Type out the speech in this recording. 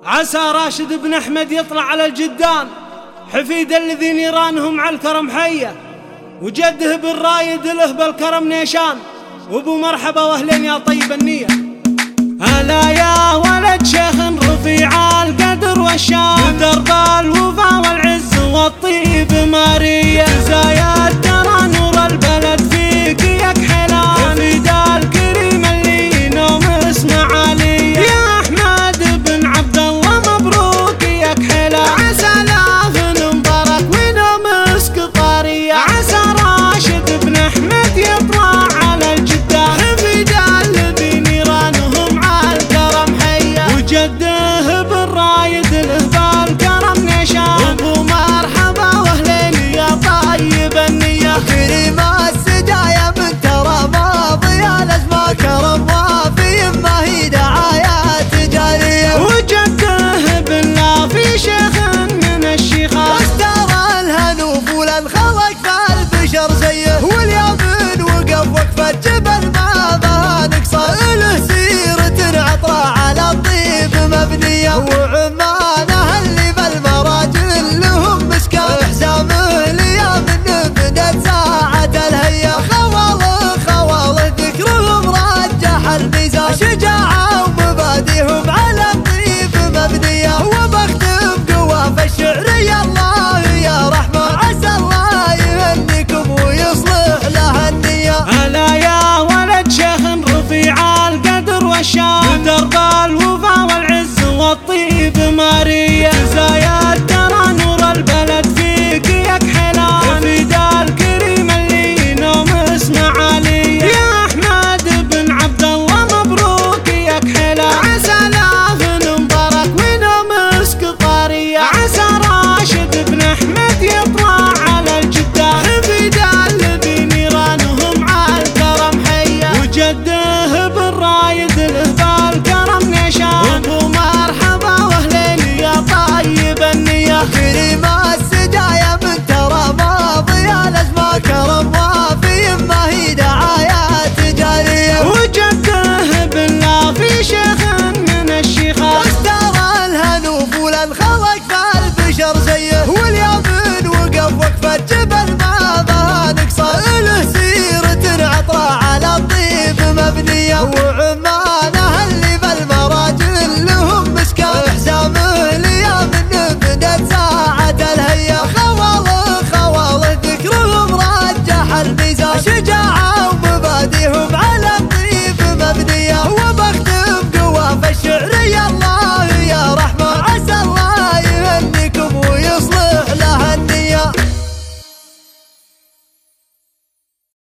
عسى راشد بن أحمد يطلع على الجدان، حفيد الذي نيرانهم على الكرم حية، وجده بالرايد له بالكرم نيشان، وابو مرحبا واهلين يا طيب النية. هلا يا ولد شيخ رفيع القدر والشان، ودرب الوفا والعز والطيب مارية، زايد ترى نور البلد فيك يكحلان، حفيد الكريم اللي نوم اسمه علي، يا احمد بن عبد الله مبروك يكحلان، عسى لاف مبارك ونوم مسك طارية، عسى راشد بن احمد يطلع على الجدان، حفيد الذي نيرانهم على الكرم حية، وجده بالرايد له بالكرم نيشان، وابو مرحبا واهلين يا طيب النية.